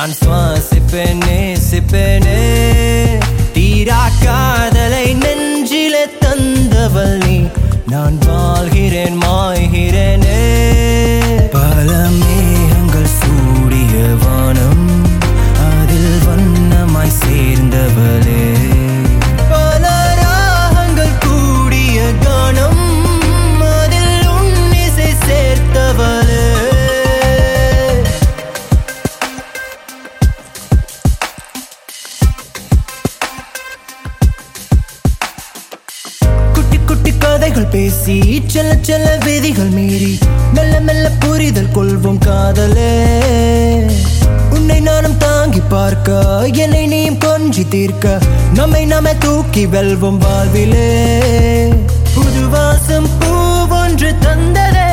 நான் சுவாசிப்பேனே சிப்பேனே தீரா காதலை நெஞ்சிலே தந்தவள் நீ நான் வாழ்கிறேன் மாய்கிறேனே பல மேகங்கள் சூடிய வானம் அதில் வண்ணமாய் சேர்ந்தவளே பல ராகங்கள் கூடிய கானம் அதில் உன்னிசை சேர்த்தவளே கதைகள் பேசி செல்ல செல்ல விதிகள் மீறி மெல்ல மெல்ல புரிதல் கொள்வோம் காதலே உன்னை நானும் தாங்கி பார்க்க என்னை நீயும் கொஞ்சி தீர்க்க நம்மை நாம தூக்கி வெல்வோம் வாழ்விலே புது வாசம் பூவொன்று தந்ததே